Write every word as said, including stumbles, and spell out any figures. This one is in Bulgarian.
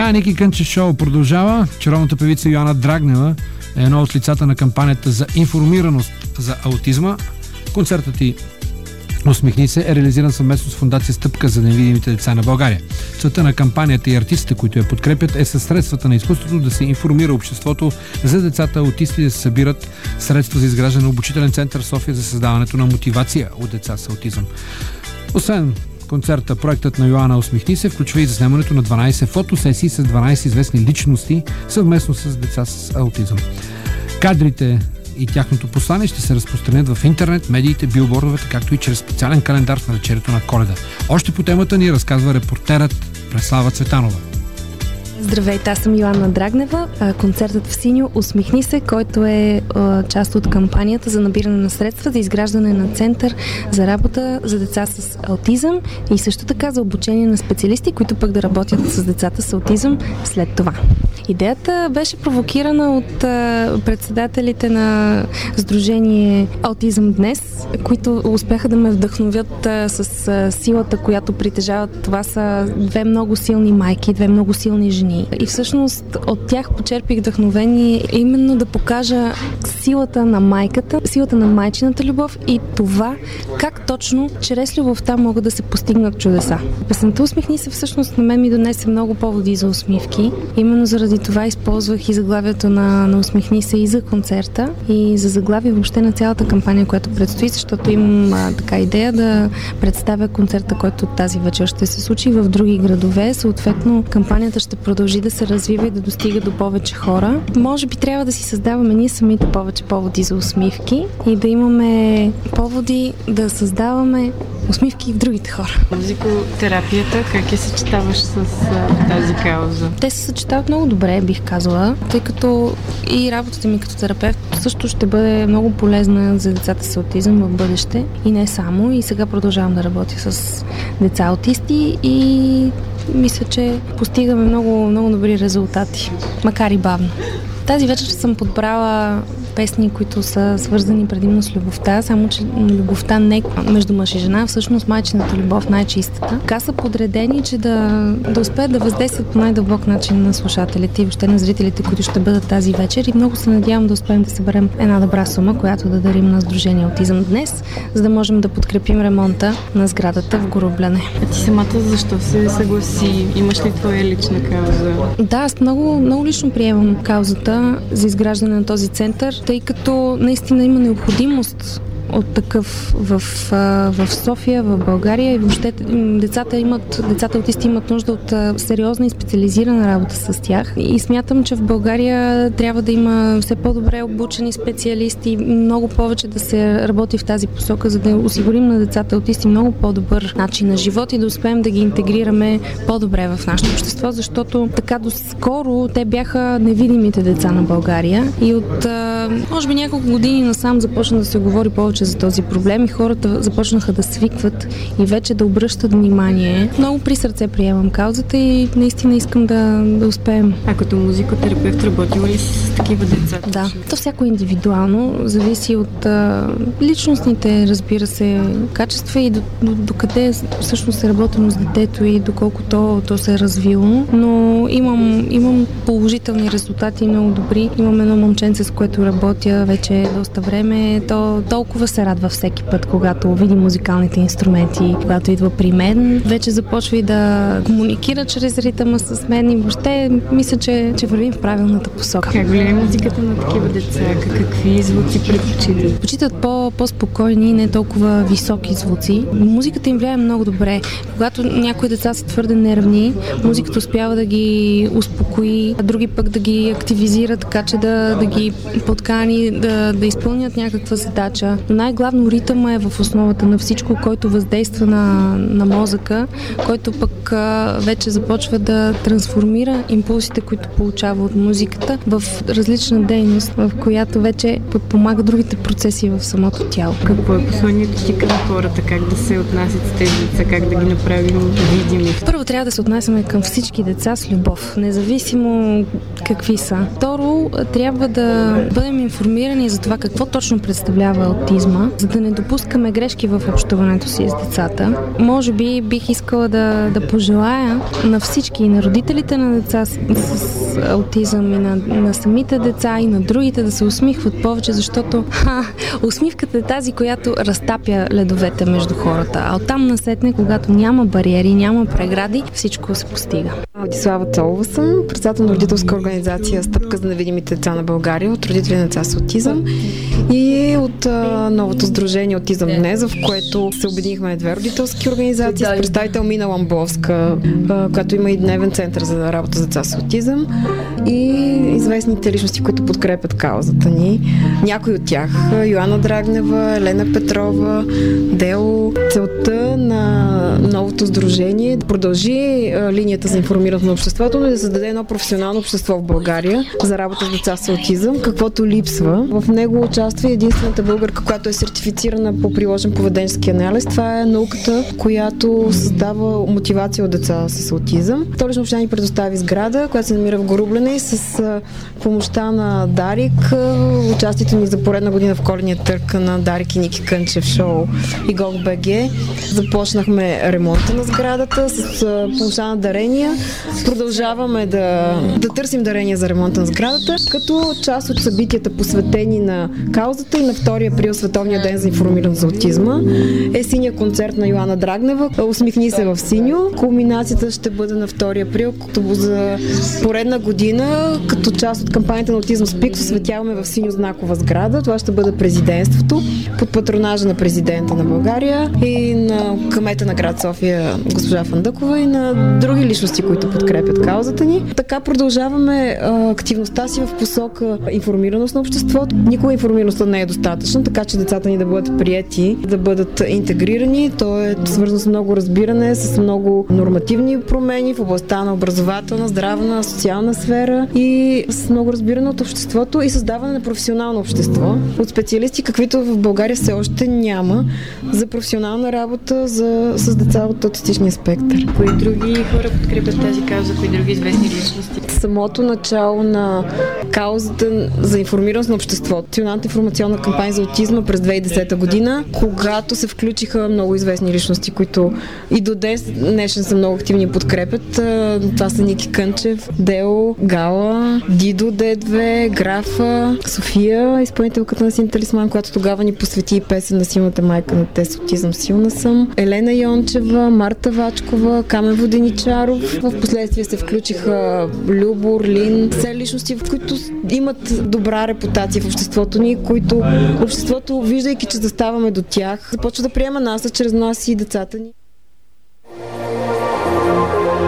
А Ники Кънчев шоу продължава. Чаровната певица Йоанна Драгнева е едно от лицата на кампанията за информираност за аутизма. Концертът и Усмихни се е реализиран съвместно с фондация Стъпка за невидимите деца на България. Целта на кампанията и артистите, които я подкрепят, е със средствата на изкуството да се информира обществото за децата аутисти, да се събират средства за изграждане на обучителен център в София за създаването на мотивация от деца с аутизъм. Освен концерта, проектът на Йоанна Усмихни се включва и заснемането на дванайсет фотосесии с дванайсет известни личности съвместно с деца с аутизъм. Кадрите и тяхното послание ще се разпространят в интернет, медиите, билбордовете, както и чрез специален календар в навечерието на Коледа. Още по темата ни разказва репортерът Преслава Цветанова. Здравейте, аз съм Йоанна Драгнева. Концертът в синьо "Усмихни се", който е част от кампанията за набиране на средства за изграждане на център за работа за деца с аутизъм и също така за обучение на специалисти, които пък да работят с децата с аутизъм след това. Идеята беше провокирана от председателите на Сдружение Аутизъм днес, които успяха да ме вдъхновят с силата, която притежават. Това са две много силни майки, две много силни жени. И всъщност от тях почерпих вдъхновение именно да покажа силата на майката, силата на майчината любов и това как точно чрез любовта могат да се постигнат чудеса. Песента "Усмихни се" всъщност на мен ми донесе много поводи за усмивки. Именно заради това използвах и заглавието на, на "Усмихни се" и за концерта, и за заглавие въобще на цялата кампания, която предстои, защото имам а, така идея да представя концерта, който тази вечер ще се случи в други градове. Съответно, кампанията ще продължи да се развива и да достига до повече хора. Може би трябва да си създаваме ние самите повече поводи за усмивки и да имаме поводи да създаваме усмивки и в другите хора. Музикотерапията, как я съчетаваш с а, тази кауза? Те се съчетават много добре, бих казала, тъй като и работата ми като терапевт също ще бъде много полезна за децата с аутизъм в бъдеще и не само. И сега продължавам да работя с деца аутисти и мисля, че постигаме много, много добри резултати, макар и бавно. Тази вечер съм подбрала песни, които са свързани предимно с любовта, само че любовта не между мъж и жена, всъщност майчината любов, най-чистата. Така са подредени, че да, да успеят да въздействат по най-дълбок начин на слушателите и въобще на зрителите, които ще бъдат тази вечер, и много се надявам да успеем да съберем една добра сума, която да дарим на Сдружение Аутизъм днес, за да можем да подкрепим ремонта на сградата в Горобляне. А ти самата защо се съгласи? Имаш ли твоя лична кауза? Да, аз много, много лично приемам каузата за изграждане на този център, тъй като наистина има необходимост от такъв в, в София, в България, и въобще децата имат, децата аутисти имат нужда от сериозна и специализирана работа с тях. И смятам, че в България трябва да има все по-добре обучени специалисти, много повече да се работи в тази посока, за да осигурим на децата аутисти много по-добър начин на живот и да успеем да ги интегрираме по-добре в нашето общество, защото така доскоро те бяха невидимите деца на България и от може би няколко години насам започна да се говори повече за този проблем и хората започнаха да свикват и вече да обръщат внимание. Много при сърце приемам каузата и наистина искам да, да успеем. А като музикотерапевт работила ли си с такива деца? Да, то всяко индивидуално, зависи от а, личностните, разбира се, качества и до, до, до къде всъщност е работено с детето и доколко то, то се е развило. Но имам, имам положителни резултати, много добри. Имам едно момченце, с което работя вече доста време. То толкова се радва всеки път, когато види музикалните инструменти, когато идва при мен. Вече започва и да комуникира чрез ритъма с мен и въобще мисля, че, че вървим в правилната посока. Как влияе музиката на такива деца? Какви звуци предпочитат? Предпочитат по, по-спокойни и не толкова високи звуци. Музиката им влияе много добре. Когато някои деца са твърде нервни, музиката успява да ги успокои, а други пък да ги активизира, така че да, да ги подкани да, да изпълнят някаква задача. Но най-главно ритъма е в основата на всичко, който въздейства на, на мозъка, който пък а, вече започва да трансформира импулсите, които получава от музиката в различна дейност, в която вече подпомага другите процеси в самото тяло. Какво е посланието ти към хората? Как да се отнасят с тези деца? Как да ги направим видими? Първо трябва да се отнасяме към всички деца с любов, независимо какви са. Второ, трябва да бъдем информирани за това какво точно представлява аутизма. аутизма, за да не допускаме грешки в общуването си с децата. Може би бих искала да, да пожелая на всички, и на родителите на деца с, с аутизъм, и на, на самите деца, и на другите да се усмихват повече, защото ха, усмивката е тази, която разтапя ледовете между хората. А оттам насетне, когато няма бариери, няма прегради, всичко се постига. Владислава Цолова съм, председател на родителска организация Стъпка за невидимите деца на България, от родители на деца с аутизъм, и от а, новото сдружение Аутизъм днес, в което се обединихме две родителски организации с представител Мина Ламбовска, а, която има и дневен център за работа с деца с аутизъм, и известните личности, които подкрепят каузата ни. Някои от тях: Йоана Драгнева, Елена Петрова, Дело. Целта на новото сдружение е да продължи а, линията за информираност на обществото, но и да създаде едно професионално общество в България за работа с деца с аутизъм, каквото липсва. В него участва единствената българка, която е сертифицирана по приложен поведенчески анализ. Това е науката, която създава мотивация от деца с аутизъм. Столична община ни предостави сграда, която се намира в Горублене, и с а, помощта на Дарик, а, участието ни за поредна година в коледния търг на Дарик и Ники Кънчев шоу и ГОГ.БГ. Започнахме ремонта на сградата с а, помощта на дарения. Продължаваме да, да търсим дарения за ремонта на сградата, като част от събитията, посветени на каузата, и на втори април, Световния ден за информираност за аутизма, е синия концерт на Йоана Драгнева "Усмихни се в синьо". Кулминацията ще бъде на втори април, като за поредна година, като част от кампанията на Аутизъм Спик, осветяваме в синьо знакова сграда. Това ще бъде президентството под патронажа на президента на България и на кмета на град София госпожа Фандъкова, и на други личности, които подкрепят каузата ни. Така продължаваме а, активността си в посока информираност на обществото. Никога информираността не е достатъчна, така че децата ни да бъдат приети, да бъдат интегрирани. То е свързано с много разбиране, с много нормативни промени в областта на образователна, здравна, социална сфера, и с много разбиране от обществото и създаване на професионално общество от специалисти, каквито в България все още няма, за професионална работа за, с деца от аутистичния спектър. Кои други хора подкрепят тази кауза, кои други известни личности? Самото начало на каузата за информираност на обществото, националната информационна кампания за аутизма през две хиляди и десета година, когато се включиха много известни личности, които и до днес днешен са много активни и подкрепят. Това са Ники Кънчев, Дело, Гала, Дидо Д две, Графа, София, изпълнителката на Син Талисман, която тогава ни посвети и песен на силната майка на те с аутизъм "Силна съм", Елена Йончева, Марта Вачкова, Камен Воденичаров. В последствие се включиха Любор, Лин, все личности, в които имат добра репутация в обществото ни, които обществото, виждайки, че заставаме до тях, започва да приема нас, а чрез нас и децата ни.